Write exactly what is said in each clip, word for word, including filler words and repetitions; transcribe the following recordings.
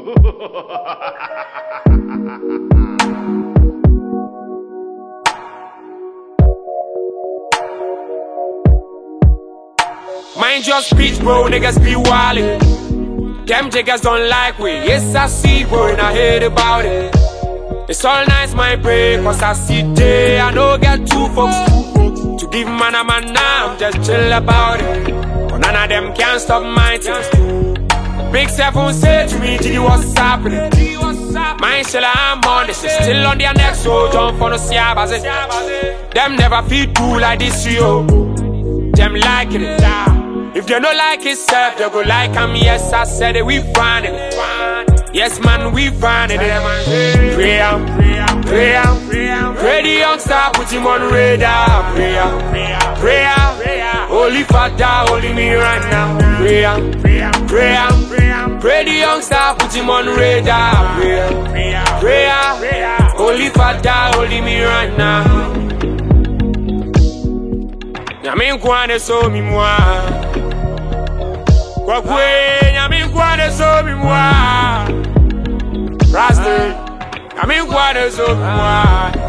Mind your speech, bro, niggas be wildin'. Them jiggers don't like we. Yes, I see, bro, and I heard about it. It's all nice, my break, cause I see day. I know get two folks, two folks to give man a man now. I'm just chill about it. But none of them can stop my thing. Big Seven say to me, G, what's happening? Mine shell, I'm on this, still on their neck, so jump for no siabaze. Them never feel do like this, yo. Them like it, if they don't like it, self, they go like I'm. Yes, I said it, we find it. Yes, man, we find it. Pray am, pray am, pray the youngster, put him on radar. Pray am, pray am, holy father, holding me right now. Pray am, pray am, pray the youngster, put him on radar. Pray am, pray am, holy father, holding me right now. Nyame nkwane so mi mwa kwa kwe nyame nkwane so mi mwa Rasta nyame nkwane so mi mwa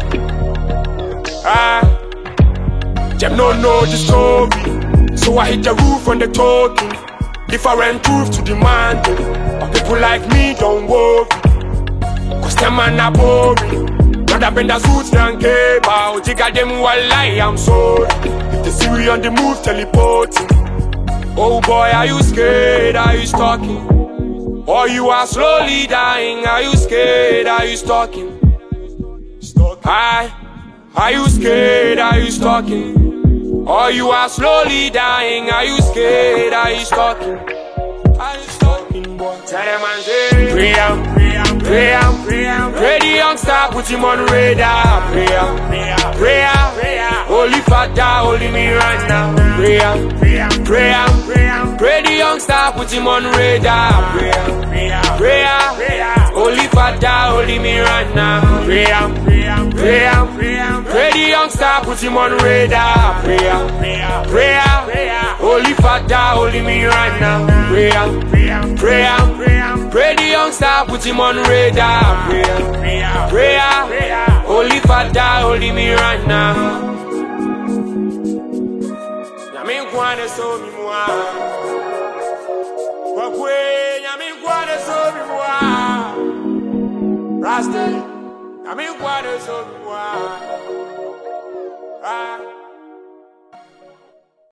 Ah Them no know the story, so I hit the roof on the talking. Different proof to demand. But people like me don't worry, cause them man are boring. Rather bend the suits than care about. Jigga them while lie, I'm sorry. If they see we on the move, teleporting. Oh boy, are you scared? Are you stalking? Or you are slowly dying? Are you scared? Are you stalking? Hi, are you scared? Are you stalking? Or you are slowly dying? Are you scared? Are you stalking? Are you stalking, boy? Tell them and say, pray am, pray am, pray am, pray am, pray the youngster, put him on radar. Pray am, pray am, holy father, holding me right now. Pray am, pray am, pray am, pray the youngster, put him on radar. Pray am, pray am, holy father, holding me right now. Pray am, pray am, pray am, pray the youngster, put him on radar. Pray am, pray am, holy father, holding me right now. Pray am, pray am, pray the youngster, put him on radar. Pray am, pray am, holy father, holding me right now. Nyame nkwane so mi mwa kwa kwe nyame nkwane so mi mwa Rasta nyame nkwane so mi mwa Ah